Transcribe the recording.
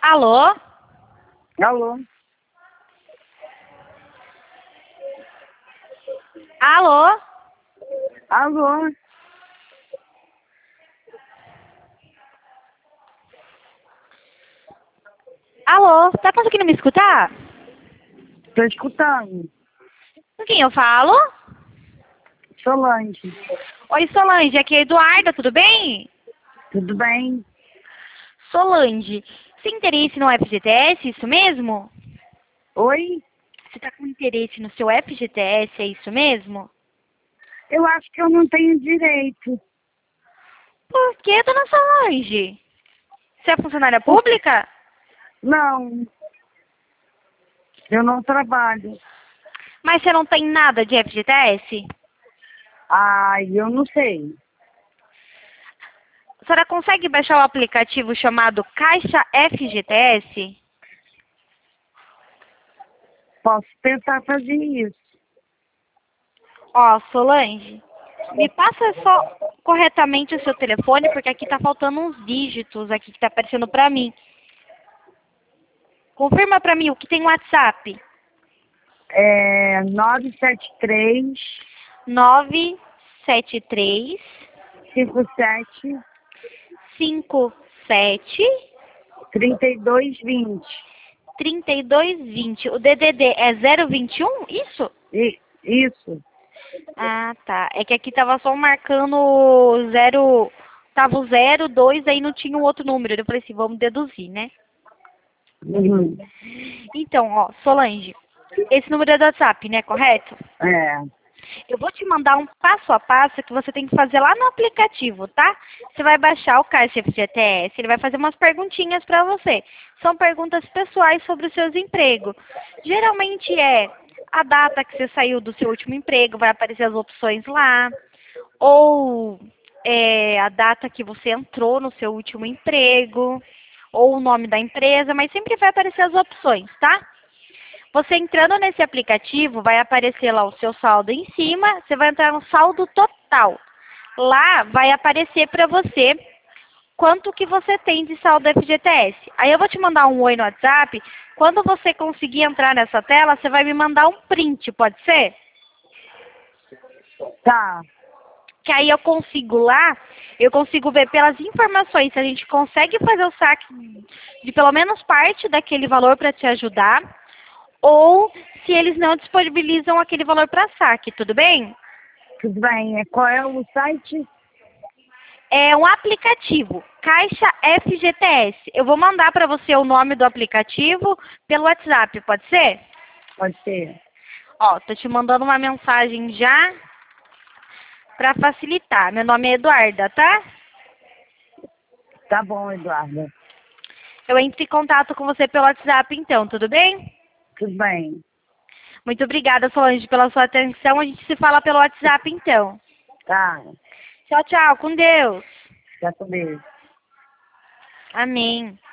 Alô? Alô? Alô? Alô? Alô? Tá conseguindo me escutar? Tô escutando. Com quem eu falo? Solange. Oi, Solange, aqui é a Eduarda, tudo bem? Tudo bem? Solange, você tem interesse no FGTS, isso mesmo? Oi? Você tá com interesse no seu FGTS, é isso mesmo? Eu acho que eu não tenho direito. Por que, dona Solange? Você é funcionária Por- pública? Não, eu não trabalho. Mas você não tem nada de FGTS? Ai, eu não sei. A senhora consegue baixar o aplicativo chamado Caixa FGTS? Posso tentar fazer isso. Ó, Solange, me passa só corretamente o seu telefone, porque aqui tá faltando uns dígitos aqui que tá aparecendo pra mim. Confirma pra mim o que tem no WhatsApp. É 973 973 57 57 3220. 3220. O DDD é 021, isso? Isso. Ah, tá. É que aqui tava só marcando zero, tava o 02, aí não tinha um outro número. Eu falei assim, vamos deduzir, né? Uhum. Então, ó, Solange, esse número é do WhatsApp, né? Correto? É. Eu vou te mandar um passo a passo que você tem que fazer lá no aplicativo, tá? Você vai baixar o Caixa FGTS, ele vai fazer umas perguntinhas para você. São perguntas pessoais sobre os seus empregos. Geralmente é a data que você saiu do seu último emprego, vai aparecer as opções lá. Ou a data que você entrou no seu último emprego, ou o nome da empresa, mas sempre vai aparecer as opções, tá? Você entrando nesse aplicativo, vai aparecer lá o seu saldo em cima, você vai entrar no saldo total. Lá vai aparecer para você quanto que você tem de saldo FGTS. Aí eu vou te mandar um oi no WhatsApp. Quando você conseguir entrar nessa tela, você vai me mandar um print, pode ser? Tá. Que aí eu consigo lá, eu consigo ver pelas informações se a gente consegue fazer o saque de pelo menos parte daquele valor para te ajudar, ou se eles não disponibilizam aquele valor para saque, tudo bem? Tudo bem. Qual é o site? É um aplicativo, Caixa FGTS. Eu vou mandar para você o nome do aplicativo pelo WhatsApp, pode ser? Pode ser. Ó, tô te mandando uma mensagem já para facilitar. Meu nome é Eduarda, tá? Tá bom, Eduarda. Eu entro em contato com você pelo WhatsApp então, tudo bem? Tudo bem. Muito obrigada, Solange, pela sua atenção. A gente se fala pelo WhatsApp então. Tá. Tchau, tchau. Com Deus. Já comi. Amém.